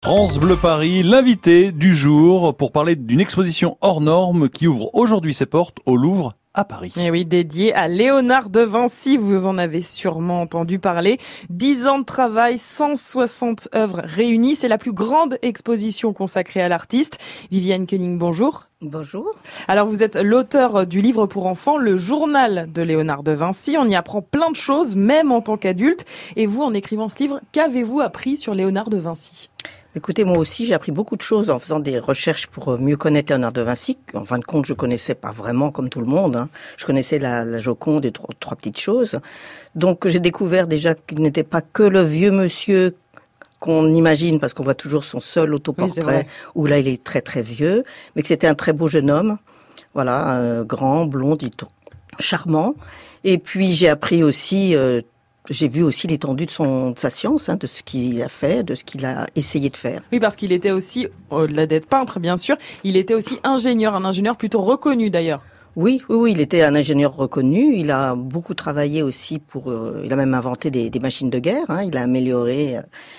France Bleu Paris, l'invité du jour pour parler d'une exposition hors norme qui ouvre aujourd'hui ses portes au Louvre à Paris. Et oui, dédié à Léonard de Vinci, vous en avez sûrement entendu parler. 10 ans de travail, 160 œuvres réunies. C'est la plus grande exposition consacrée à l'artiste. Viviane Koenig, bonjour. Bonjour. Alors vous êtes l'auteur du livre pour enfants, Le Journal de Léonard de Vinci. On y apprend plein de choses, même en tant qu'adulte. Et vous, en écrivant ce livre, qu'avez-vous appris sur Léonard de Vinci ? Écoutez, moi aussi, j'ai appris beaucoup de choses en faisant des recherches pour mieux connaître Léonard de Vinci. En fin de compte, je connaissais pas vraiment comme tout le monde. Hein. Je connaissais la Joconde et trois petites choses. Donc, j'ai découvert déjà qu'il n'était pas que le vieux monsieur qu'on imagine, parce qu'on voit toujours son seul autoportrait, où là, il est très très vieux, mais que c'était un très beau jeune homme. Voilà, grand, blond, dit-on, charmant. Et puis, j'ai appris aussi... J'ai vu aussi l'étendue de sa science, de ce qu'il a fait, de ce qu'il a essayé de faire. Oui, parce qu'il était aussi, au-delà d'être peintre, bien sûr, il était aussi ingénieur, un ingénieur plutôt reconnu d'ailleurs. Oui, il était un ingénieur reconnu. Il a beaucoup travaillé aussi il a même inventé des machines de guerre. Il a amélioré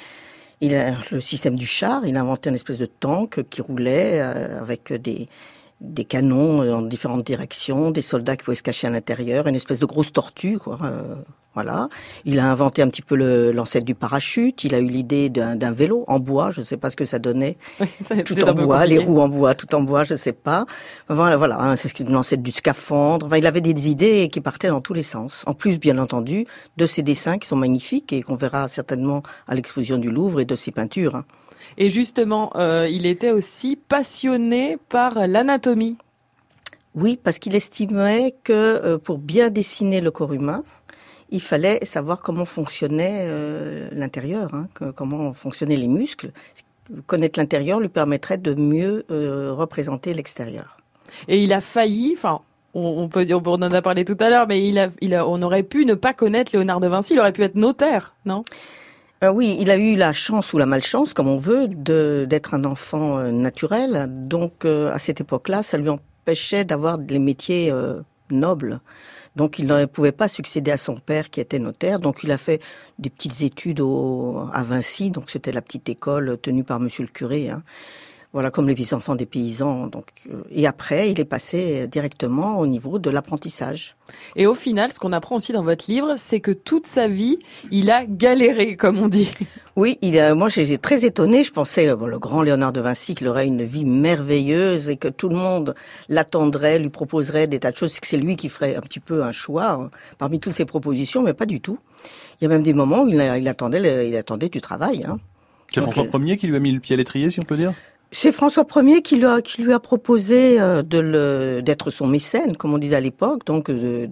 le système du char. Il a inventé une espèce de tank qui roulait avec des canons dans différentes directions, des soldats qui pouvaient se cacher à l'intérieur, une espèce de grosse tortue, quoi. Voilà. Il a inventé un petit peu l'ancêtre du parachute. Il a eu l'idée d'un vélo en bois. Je ne sais pas ce que ça donnait. Tout en bois, les roues en bois, tout en bois, je ne sais pas. Voilà, c'est l'ancêtre du scaphandre. Enfin, il avait des idées qui partaient dans tous les sens. En plus, bien entendu, de ses dessins qui sont magnifiques et qu'on verra certainement à l'exposition du Louvre et de ses peintures. Et justement, il était aussi passionné par l'anatomie. Oui, parce qu'il estimait que pour bien dessiner le corps humain, il fallait savoir comment fonctionnait l'intérieur, comment fonctionnaient les muscles. Connaître l'intérieur lui permettrait de mieux représenter l'extérieur. Et il a failli, on peut dire, on en a parlé tout à l'heure, mais on aurait pu ne pas connaître Léonard de Vinci, il aurait pu être notaire, non ? Oui, il a eu la chance ou la malchance, comme on veut, d'être un enfant naturel. Donc, à cette époque-là, ça lui empêchait d'avoir des métiers nobles. Donc, il ne pouvait pas succéder à son père qui était notaire. Donc, il a fait des petites études à Vinci. Donc, c'était la petite école tenue par monsieur le curé. Voilà, comme les enfants des paysans. Donc, et après, il est passé directement au niveau de l'apprentissage. Et au final, ce qu'on apprend aussi dans votre livre, c'est que toute sa vie, il a galéré, comme on dit. Oui, moi j'étais très étonnée. Je pensais, le grand Léonard de Vinci, qu'il aurait une vie merveilleuse et que tout le monde l'attendrait, lui proposerait des tas de choses, que c'est lui qui ferait un petit peu un choix parmi toutes ses propositions, mais pas du tout. Il y a même des moments où il attendait du travail. C'est François Ier qui lui a mis le pied à l'étrier, si on peut dire ? C'est François Ier qui lui a proposé d'être son mécène, comme on disait à l'époque, donc de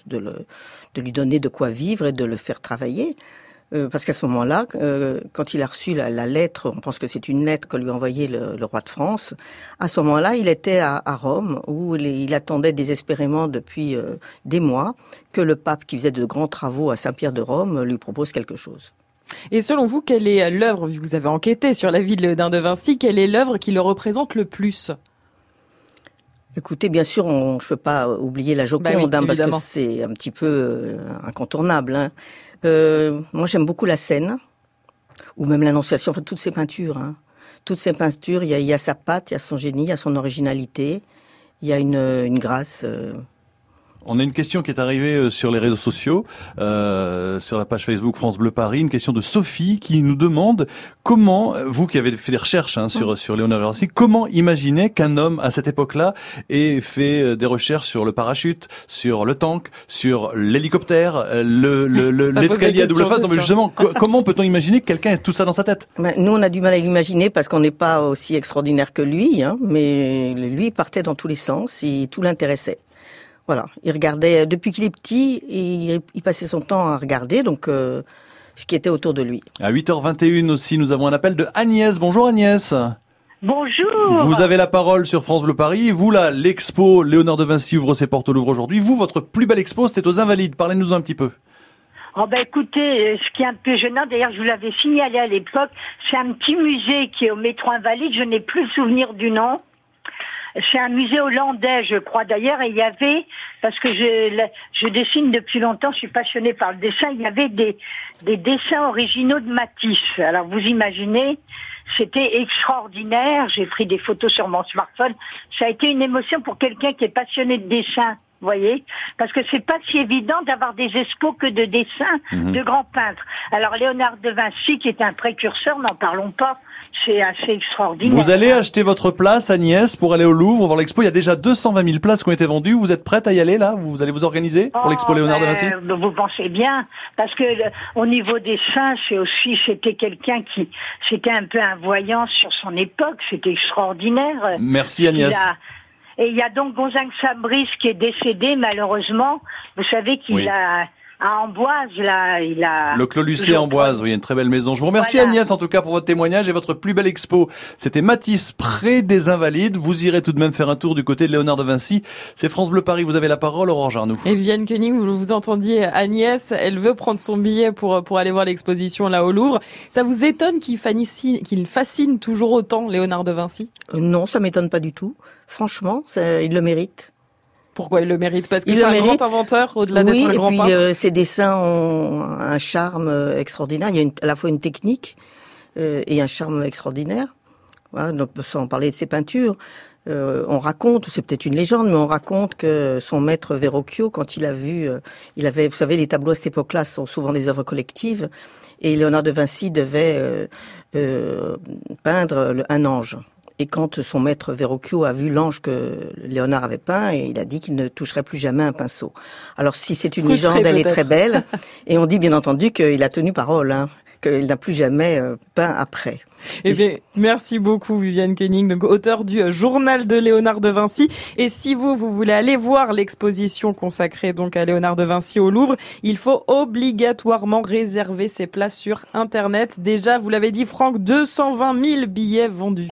lui donner de quoi vivre et de le faire travailler. Parce qu'à ce moment-là, quand il a reçu la lettre, on pense que c'est une lettre que lui a envoyée le roi de France, à ce moment-là, il était à Rome, où il attendait désespérément depuis des mois que le pape, qui faisait de grands travaux à Saint-Pierre de Rome, lui propose quelque chose. Et selon vous, quelle est l'œuvre, vu que vous avez enquêté sur la vie de Léonard de Vinci, quelle est l'œuvre qui le représente le plus ? Écoutez, bien sûr, je ne peux pas oublier la Joconde, parce que c'est un petit peu incontournable. Moi, j'aime beaucoup la Seine, ou même l'Annonciation, toutes ces peintures. Toutes ces peintures, il y a sa patte, il y a son génie, il y a son originalité, il y a une grâce... On a une question qui est arrivée sur les réseaux sociaux, sur la page Facebook France Bleu Paris, une question de Sophie qui nous demande comment, vous qui avez fait des recherches sur Léonard de Vinci, comment imaginer qu'un homme à cette époque-là ait fait des recherches sur le parachute, sur le tank, sur l'hélicoptère, l'escalier à double face. Donc justement, comment peut-on imaginer que quelqu'un ait tout ça dans sa tête ? Nous, on a du mal à l'imaginer parce qu'on n'est pas aussi extraordinaire que lui, mais lui, il partait dans tous les sens et tout l'intéressait. Voilà, il regardait, depuis qu'il est petit, il passait son temps à regarder, donc ce qui était autour de lui. À 8h21 aussi, nous avons un appel de Agnès. Bonjour Agnès. Bonjour. Vous avez la parole sur France Bleu Paris. Vous, là, l'expo Léonard de Vinci ouvre ses portes au Louvre aujourd'hui. Vous, votre plus belle expo, c'était aux Invalides. Parlez-nous un petit peu. Écoutez, ce qui est un peu gênant, d'ailleurs je vous l'avais signalé à l'époque, c'est un petit musée qui est au métro Invalides, je n'ai plus le souvenir du nom. C'est un musée hollandais, je crois d'ailleurs, et il y avait, parce que je dessine depuis longtemps, je suis passionnée par le dessin, il y avait des dessins originaux de Matisse. Alors vous imaginez, C'était extraordinaire. J'ai pris des photos sur mon smartphone. Ça a été une émotion pour quelqu'un qui est passionné de dessin. Vous voyez, parce que c'est pas si évident d'avoir des expos que de dessins de grands peintres. Alors Léonard de Vinci, qui est un précurseur, n'en parlons pas, c'est assez extraordinaire. Vous allez acheter votre place, Agnès, pour aller au Louvre voir l'expo. Il y a déjà 220 000 places qui ont été vendues. Vous êtes prête à y aller là? Vous allez vous organiser pour l'expo Léonard de Vinci? Vous pensez bien, parce que au niveau des seins, c'était quelqu'un qui, c'était un peu un voyant sur son époque. C'était extraordinaire. Merci Agnès. Et il y a donc Gonzague Fabrice qui est décédé malheureusement. Vous savez qu'il a à Amboise, il a le Clos Lucé à Amboise, oui, il y a une très belle maison. Je vous remercie Agnès en tout cas pour votre témoignage et votre plus belle expo. C'était Matisse près des Invalides. Vous irez tout de même faire un tour du côté de Léonard de Vinci. C'est France Bleu Paris, vous avez la parole, Aurore Jarnoux. Et Viviane Koenig, vous entendiez Agnès, elle veut prendre son billet pour aller voir l'exposition là au Louvre. Ça vous étonne qu'il fascine toujours autant Léonard de Vinci? Non, ça m'étonne pas du tout. Franchement, il le mérite. Pourquoi il le mérite? Parce que c'est un grand inventeur, au-delà d'être un grand peintre. Oui, et puis ses dessins ont un charme extraordinaire. Il y a à la fois une technique et un charme extraordinaire. Voilà, donc, sans parler de ses peintures, on raconte, c'est peut-être une légende, mais on raconte que son maître Verrocchio, quand il a vu, il avait, vous savez, les tableaux à cette époque-là sont souvent des œuvres collectives, et Léonard de Vinci devait peindre un ange. Et quand son maître Verrocchio a vu l'ange que Léonard avait peint, il a dit qu'il ne toucherait plus jamais un pinceau. Alors si c'est une légende, elle est très belle. Et on dit bien entendu qu'il a tenu parole, qu'il n'a plus jamais peint après. Eh bien, merci beaucoup Viviane Koenig, donc auteur du Journal de Léonard de Vinci. Et si vous voulez aller voir l'exposition consacrée donc à Léonard de Vinci au Louvre, il faut obligatoirement réserver ses places sur Internet. Déjà, vous l'avez dit Franck, 220 000 billets vendus.